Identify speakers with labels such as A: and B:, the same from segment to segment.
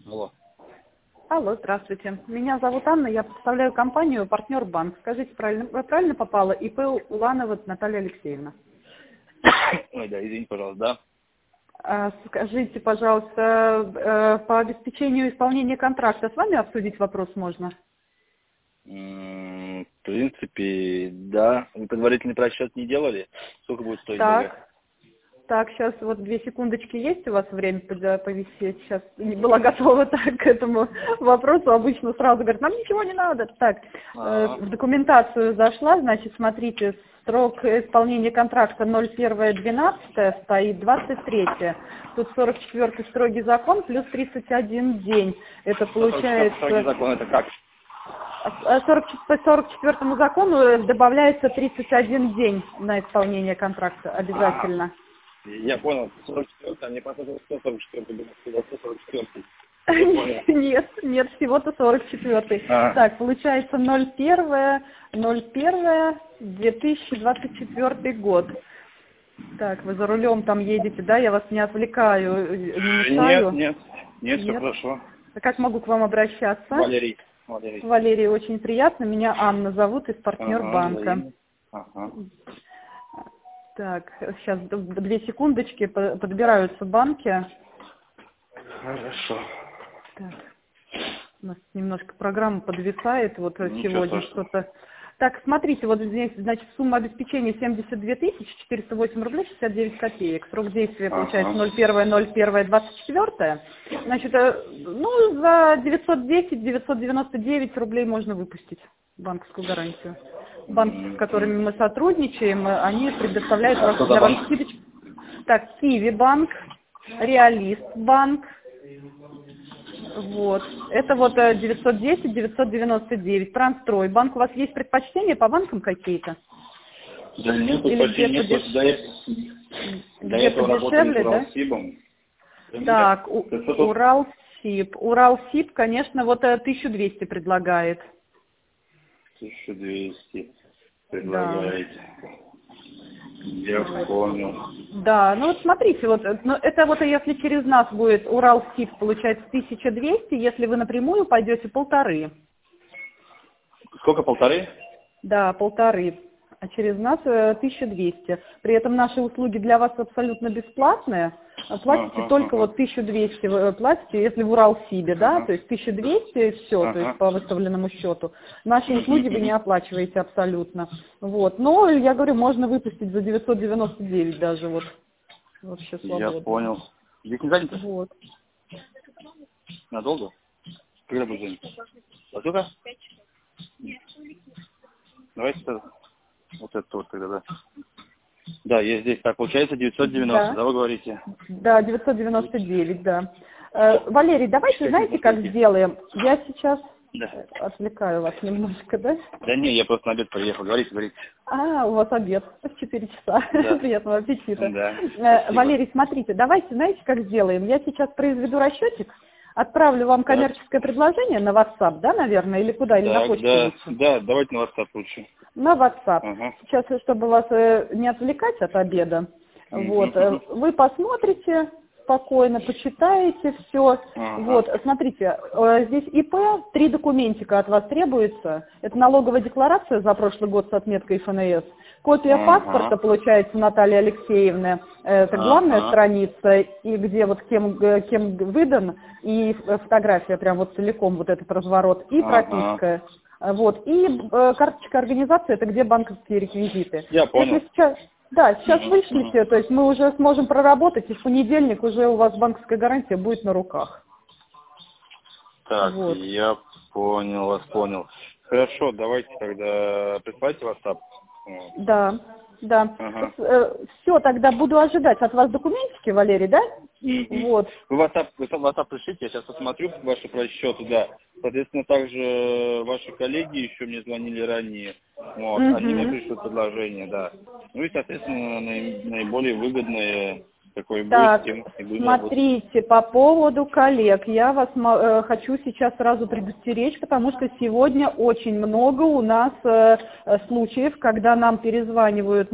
A: Алло.
B: Алло, здравствуйте. Меня зовут Анна, я представляю компанию «Партнер Банк». Скажите, вы правильно попала? ИП Уланова Наталья Алексеевна.
A: Ой, да, извините, пожалуйста,
B: Скажите, пожалуйста, по обеспечению исполнения контракта с вами обсудить вопрос можно?
A: да. В принципе, да. Вы предварительный просчет не делали? Сколько будет стоить БГ?
B: Так, сейчас вот 2 секундочки есть у вас время повисеть? Сейчас не была готова так к этому вопросу. Обычно сразу говорят, нам ничего не надо. Так, в документацию зашла, значит, смотрите, срок исполнения контракта 01.12 стоит 23. Тут 44-й строгий закон плюс 31 день. Это получается...
A: Строгий закон, это как?
B: По 44-му закону добавляется 31 день на исполнение контракта обязательно.
A: Я понял, 44-й, а не потом 144-й, 144-й.
B: Нет, всего-то 44-й. Так, получается 01.01.2024 год. Так, вы за рулем там едете, да? Я вас не отвлекаю, не мешаю?
A: Нет, все хорошо.
B: А как могу к вам обращаться?
A: Валерий.
B: Валерий, очень приятно. Меня Анна зовут, из «Партнер банка». Так, сейчас 2 секундочки, подбираются банки.
A: Хорошо.
B: Так, у нас немножко программа подвисает, вот сегодня что-то. Так, смотрите, вот здесь, значит, сумма обеспечения 72 408 рублей 69 копеек. Срок действия получается 01.01.24. Значит, ну, за 910-999 рублей можно выпустить банковскую гарантию. Банки, с которыми мы сотрудничаем, они предоставляют для вас скидочку. Так, Киви банк, Реалист банк. Вот. Это вот 910-999. Трансстрой. Банк, у вас есть предпочтения по банкам какие-то?
A: Да нет, предпочтения нет. До этого работали с Уралсибом.
B: Так, Уралсиб. Уралсиб, конечно, вот 1200 предлагает.
A: 1200 предлагаете. Да. Я понял.
B: Да, ну вот смотрите, вот, ну, это вот если через нас будет Уралсиб, получается 1200, если вы напрямую пойдете 1500.
A: Сколько, 1500?
B: Да, 1500. А через нас 1200. При этом наши услуги для вас абсолютно бесплатные. Платите только вот 1200 платите, если в Уралсибе, да, то есть 1200 и все, то есть по выставленному счету. Наши услуги вы не оплачиваете абсолютно. Вот. Но я говорю, можно выпустить за 999 даже вот. Вообще свободно.
A: Я понял. Здесь не занято?
B: Вот.
A: Надолго? Когда будет занято? А сколько? Давайте вот это вот тогда, да. Да, есть здесь. Так, получается 990, да, вы говорите?
B: Да, 999, да. Валерий, давайте, знаете, как сделаем? Я сейчас отвлекаю вас немножко, да?
A: Да не, я просто на обед приехал. Говорите.
B: У вас обед в 4 часа.
A: Да.
B: Приятного аппетита.
A: Да,
B: Валерий, смотрите, давайте, знаете, как сделаем? Я сейчас произведу расчетик, отправлю вам коммерческое предложение на WhatsApp, да, наверное, или куда, или на почту лучше?
A: Да, давайте на WhatsApp лучше.
B: На WhatsApp. Сейчас, чтобы вас не отвлекать от обеда, вот, вы посмотрите спокойно, почитаете все. Вот, смотрите, здесь ИП, 3 документика от вас требуется. Это налоговая декларация за прошлый год с отметкой ФНС. Копия паспорта, получается, Натальи Алексеевны. Это главная страница, и где вот кем выдан, и фотография прям вот целиком, вот этот разворот, и прописка. Вот, и карточка организации, это где банковские реквизиты.
A: Я понял.
B: Если сейчас вышлите, то есть мы уже сможем проработать, и в понедельник уже у вас банковская гарантия будет на руках.
A: Так, вот. Я понял, Хорошо, давайте тогда присылайте WhatsApp.
B: Да. Все, тогда буду ожидать от вас документики, Валерий, да? Вот.
A: Вы WhatsApp пришлите, я сейчас посмотрю ваши просчеты, да. Соответственно, также ваши коллеги еще мне звонили ранее. Вот, они мне пришлют предложение, да. Ну и, соответственно, наиболее выгодное какой
B: Так,
A: будет, тем и будем
B: смотрите, по поводу коллег, я вас хочу сейчас сразу предостеречь, потому что сегодня очень много у нас случаев, когда нам перезванивают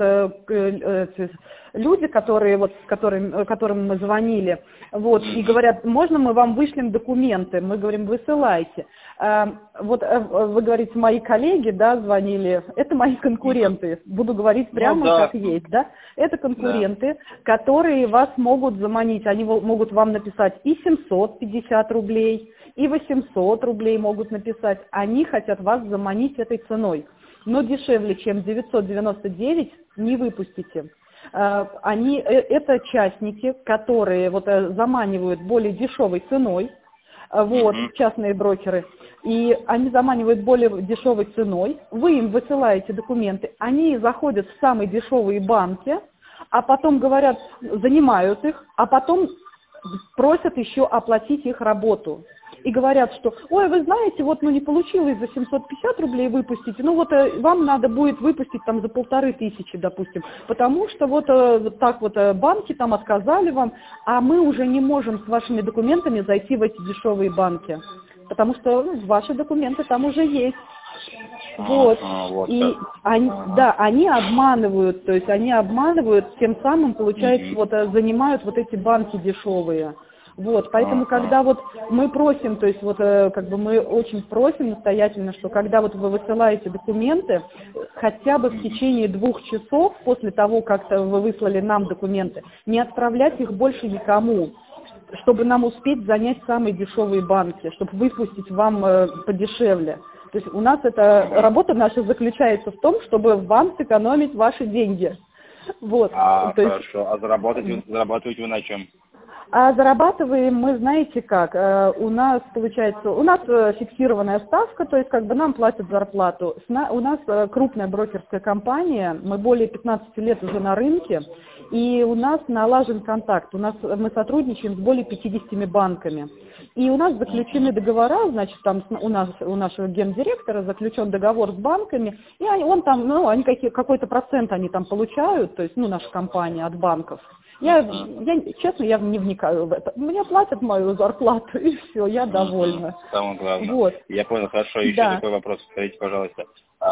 B: люди, которые которым мы звонили, и говорят, можно мы вам вышлем документы? Мы говорим, высылайте. Вы говорите, мои коллеги, да, звонили, это мои конкуренты, буду говорить прямо как есть, да, это конкуренты, которые вас могут заманить, они могут вам написать и 750 рублей, и 800 рублей могут написать, они хотят вас заманить этой ценой, но дешевле, чем 999, не выпустите. Это частники, которые заманивают более дешевой ценой, частные брокеры, и они заманивают более дешевой ценой, вы им высылаете документы, они заходят в самые дешевые банки, а потом говорят, занимают их, а потом просят еще оплатить их работу. И говорят, что, ой, вы знаете, не получилось за 750 рублей выпустить, вам надо будет выпустить за 1500, допустим, потому что банки там отказали вам, а мы уже не можем с вашими документами зайти в эти дешевые банки, потому что ваши документы там уже есть. И они обманывают, то есть они обманывают, тем самым, получается, занимают эти банки дешевые. Поэтому, когда мы просим, то есть мы очень просим настоятельно, что когда вы высылаете документы, хотя бы в течение 2 часов после того, как вы выслали нам документы, не отправлять их больше никому, чтобы нам успеть занять самые дешевые банки, чтобы выпустить вам подешевле. То есть у нас работа наша заключается в том, чтобы вам сэкономить ваши деньги.
A: Хорошо, зарабатываете вы на чем?
B: А зарабатываем мы, знаете как, у нас фиксированная ставка, то есть нам платят зарплату. У нас крупная брокерская компания, мы более 15 лет уже на рынке, и у нас налажен контакт, мы сотрудничаем с более 50 банками. И у нас заключены договора, у нашего гендиректора заключен договор с банками, и они какой-то процент они там получают, то есть, наша компания от банков. Честно, я не вникаю в это. Мне платят мою зарплату, и все, я довольна.
A: Самое главное. Я понял, хорошо. Еще такой вопрос. Скажите, пожалуйста,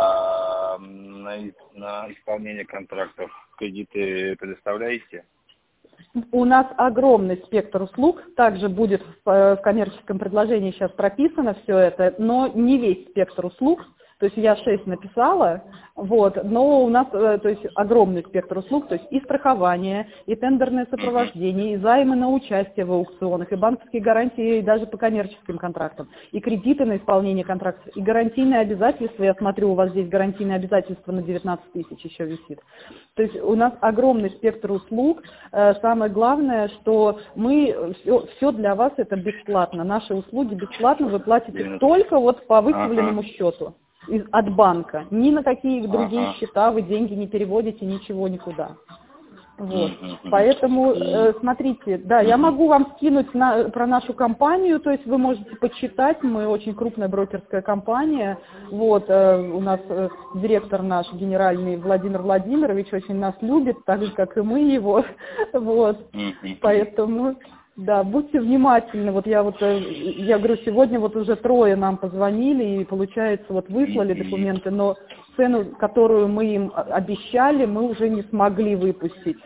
A: на исполнение контрактов кредиты предоставляете?
B: У нас огромный спектр услуг, также будет в коммерческом предложении сейчас прописано все это, но не весь спектр услуг. То есть я 6 написала, но у нас огромный спектр услуг, то есть и страхование, и тендерное сопровождение, и займы на участие в аукционах, и банковские гарантии, и даже по коммерческим контрактам, и кредиты на исполнение контрактов, и гарантийные обязательства. Я смотрю, у вас здесь гарантийные обязательства на 19 тысяч еще висит. То есть у нас огромный спектр услуг. Самое главное, что все для вас это бесплатно. Наши услуги бесплатно, вы платите только по выставленному счету. От банка. Ни на какие другие счета вы деньги не переводите, ничего никуда. Поэтому, смотрите, я могу вам скинуть про нашу компанию, то есть вы можете почитать, мы очень крупная брокерская компания, у нас директор наш генеральный Владимир Владимирович очень нас любит, так же, как и мы его, поэтому... Да, будьте внимательны. Я говорю, сегодня уже 3 нам позвонили и, получается, выслали документы, но цену, которую мы им обещали, мы уже не смогли выпустить.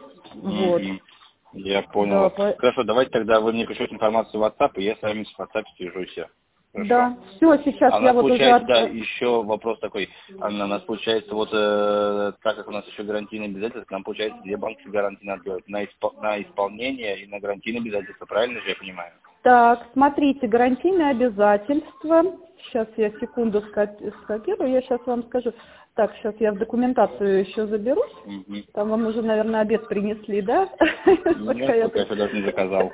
A: Я понял. Хорошо, давайте тогда вы мне пришлете информацию в WhatsApp, и я с вами в WhatsApp свяжусь. Хорошо.
B: Да, все, сейчас я
A: получается, да, еще вопрос такой. У нас получается, так как у нас еще гарантийные обязательства, нам получается 2 банки гарантии надо делать на исполнение и на гарантийные обязательства, правильно же я понимаю?
B: Так, смотрите, гарантийные обязательства. Сейчас я секунду скопирую, я сейчас вам скажу. Так, сейчас я в документацию еще заберусь. Там вам уже, наверное, обед принесли, да?
A: Нет, пока я даже не заказал.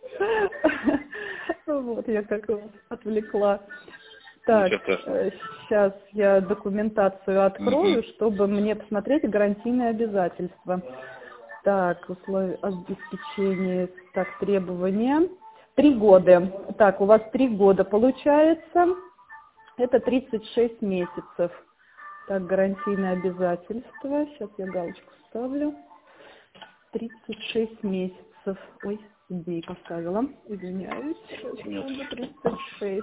B: Я как вас отвлекла. Так, сейчас я документацию открою, чтобы мне посмотреть гарантийные обязательства. Так, условия обеспечения, так, требования. 3 года. Так, у вас 3 года получается. Это 36 месяцев. Так, гарантийные обязательства. Сейчас я галочку ставлю. 36 месяцев. Ой, дней поставила. Извиняюсь. 36.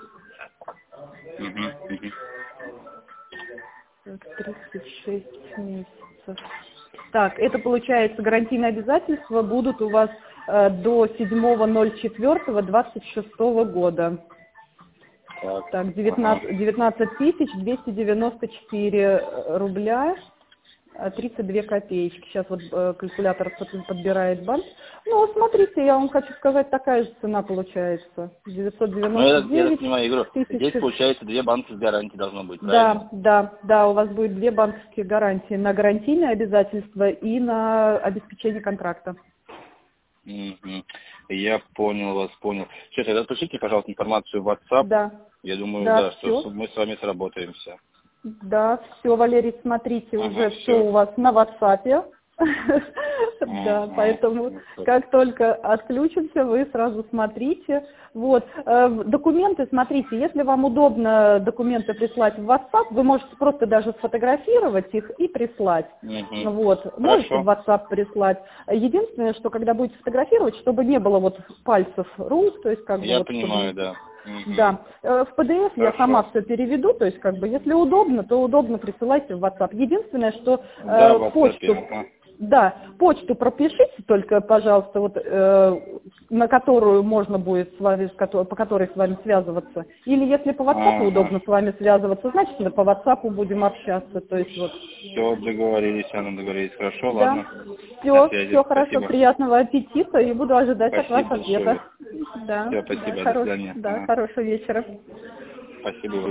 B: 36 месяцев. Так, это получается гарантийные обязательства будут у вас до 7.04.26 года. Так, 19 294 рубля 32 копеечки. Сейчас вот калькулятор подбирает банк. Ну, смотрите, я вам хочу сказать, такая же цена получается. 999
A: я так понимаю, Игорь, здесь получается 2 банковские гарантии должно быть,
B: правильно? Да, у вас будет 2 банковские гарантии на гарантийные обязательства и на обеспечение контракта.
A: Я понял вас, понял. Сейчас, тогда пришлите, пожалуйста, информацию в WhatsApp.
B: Да.
A: Я думаю,
B: да,
A: что мы с вами сработаемся.
B: Да, все, Валерий, смотрите, уже все у вас на WhatsApp. Да, поэтому как только отключимся, вы сразу смотрите. Вот, документы, смотрите, если вам удобно документы прислать в WhatsApp, вы можете просто даже сфотографировать их и прислать. Вот, можете в WhatsApp прислать. Единственное, что когда будете фотографировать, чтобы не было вот пальцев рук, то есть как бы...
A: Я
B: вот,
A: понимаю, да.
B: Да, в PDF я сама все переведу, то есть как бы если удобно, то удобно присылайте в WhatsApp. Единственное, что почту, почту пропишите только, пожалуйста, вот на которую можно будет с вами, по которой с вами связываться. Или если по WhatsApp удобно с вами связываться, значит мы по WhatsApp будем общаться. То есть вот.
A: Все, договорились, Анна, договорились. Хорошо, ладно.
B: Все хорошо, спасибо. Приятного аппетита и буду ожидать от вас ответа.
A: Да. Все, спасибо, до свидания.
B: Да, хорошего вечера.
A: Спасибо.